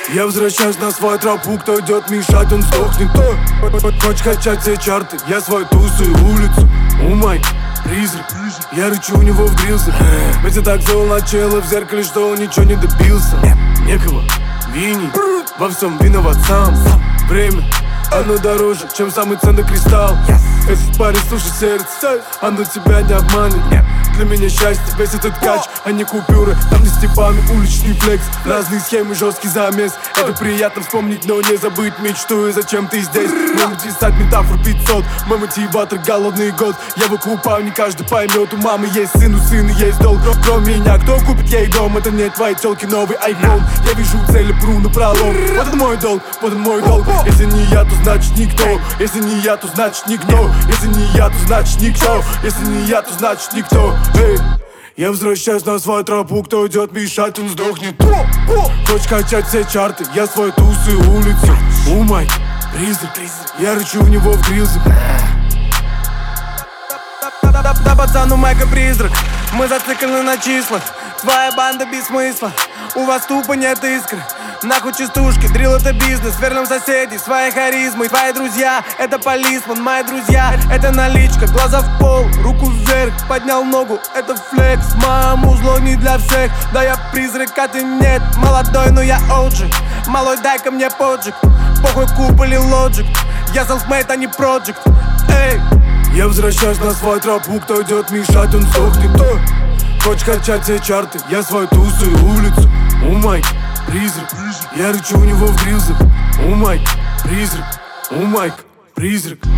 Я возвращаюсь на свою тропу, кто идет мешать, он сдохнет. Хочешь качать все чарты, я свою тусу и улицу. Майк, призрак, я рычу у него в грилзе. Ведь я так зол начало в зеркале, что он ничего не добился. Некого винить, во всем виноват сам. Время, оно дороже, чем самый ценный кристалл. Этот парень, слушай сердце, оно тебя не обманет. Для меня счастье, весь этот кач, а не купюры. Там не Степаны, уличный флекс, разные схемы, жесткий замес. Это приятно вспомнить, но не забыть мечту. И зачем ты здесь? Мой писать метафор 500. Мой мотиватор голодный год. Я выкупаю, не каждый поймет. У мамы есть сын, у сына есть долг. Кроме меня, кто купит ей дом? Это не твои телки, новый iPhone. Я вижу цели, пру на пролом. Вот он мой долг, вот он мой долг. Если не я, то значит никто. Если не я, то значит никто. Если не я, то значит никто. Если не я, то значит никто. Эй, я возвращаюсь на свою тропу, кто идет мешать, он сдохнет. Хочешь качать все чарты, я свою тусу и улицу. Майк, призрак, я рычу в него в грилзе. Да, пацан, у Майка призрак. Мы зациклены на числах. Твоя банда без смысла. У вас тупо нет искры. Нахуй частушки, дрил это бизнес. Вернем соседей, своей харизмой. Твои друзья, это полисман. Мои друзья, это наличка. Глаза в пол, руку вверх. Поднял ногу, это флекс. Маму зло не для всех. Да я призрак, а ты нет. Молодой, но я OG. Малой, дай-ка мне поджиг. Похуй куб или лоджик. Я self-made, а не project. Эй. Я возвращаюсь на свою тропу, кто идет мешать, он сдохнет. Хочешь качать все чарты, я свою тусу и улицу. Майк, призрак, я рычу у него в грилзе. Майк, призрак, Майк, призрак.